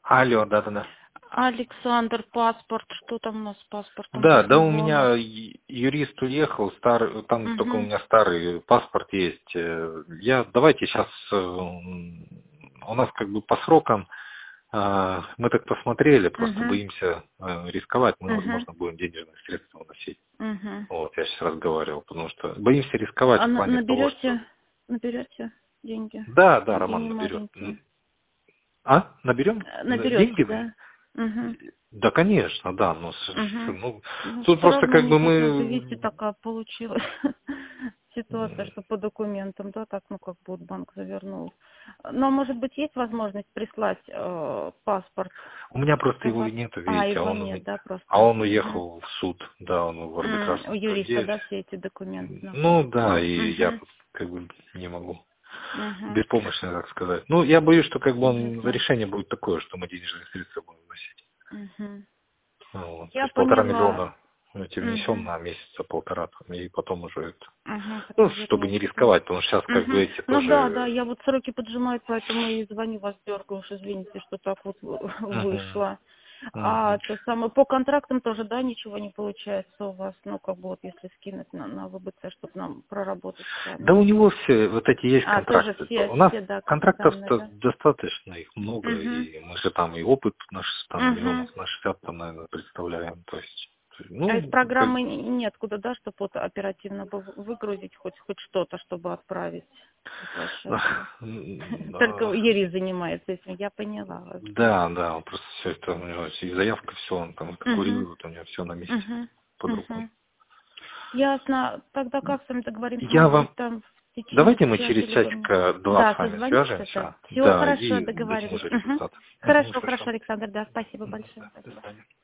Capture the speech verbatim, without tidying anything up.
Алло, да-да-да. Александр, паспорт. Что там у нас с паспортом? Да, да, у По-моему. меня ю- юрист уехал, старый, там только у Угу. меня старый паспорт есть. Э, Я, давайте сейчас, у нас как бы по срокам, э, мы так посмотрели, просто Угу. боимся э, рисковать, мы, Угу. возможно, будем денежные средства вносить. Угу. Вот, я сейчас разговаривал, потому что боимся рисковать А в на- плане того, что... наберете, наберете деньги? Да, да, Или Роман не наберет. маленькие? А, наберем? Э, Наберете, Деньги вы? да? Угу. Да, конечно, да, но с- с- Угу. ну, Ну, тут все просто равно как не бы хотелось бы видеть, мы... такая получилась ситуация, что по документам, да, так, ну, как будто банк завернул. Но, может быть, есть возможность прислать э, паспорт? У меня просто У его вас... и нету, А, видите, а его он, у нет, меня- да, а просто? он Угу. уехал в суд, да, он в У арбитражном юриста, суде. да, все эти документы Ну находятся? да, и я Угу. тут как бы не могу. Угу. Беспомощно, так сказать. Ну, я боюсь, что как бы он, Ясно. решение будет такое, что мы денежные средства будем вносить. Угу. Вот. То Я есть полтора поняла. миллиона эти внесем Угу. на месяца полтора, там, и потом уже это. Угу. Ну, Потом ждет чтобы не месяца. рисковать, потому что сейчас как бы Угу. эти Ну да, да, тоже... я вот сроки поджимаю, поэтому и звоню вас, дергаю уж, извините, что так вот Мгм. вышло. А Мгм. то самое, по контрактам тоже, да, ничего не получается у вас, ну, как бы вот если скинуть на, на ВБЦ, чтобы нам проработать с Да вами. у него все вот эти есть А, тоже контракты. все, У нас все, да, контрактов-то капитальные, да? достаточно, их много, Угу. и мы же там и опыт наш там Угу. миллионов на шестьдесят, там, наверное, представляем. То есть, А из ну, как- программы н- нет куда, да, чтобы вот оперативно бы выгрузить хоть хоть что-то, чтобы отправить на площадку. Только да, Юрий занимается этим, я поняла вас. да, да, он просто все это, у него и заявка, все, он там Угу. курирует, у него все на месте Угу. под рукой. Угу. Ясно. Тогда как с вами договоримся? Я Может вам быть, там в течение Давайте мы часа через или вы мне... часика два Да, с вами созвонимся, да. свяжемся, Все да, хорошо, и дадим договорились. уже Угу. результат. Мгм, Хорошо, хорошо. хорошо, Александр, да, спасибо Мгм, большое. да, до Спасибо. свидания.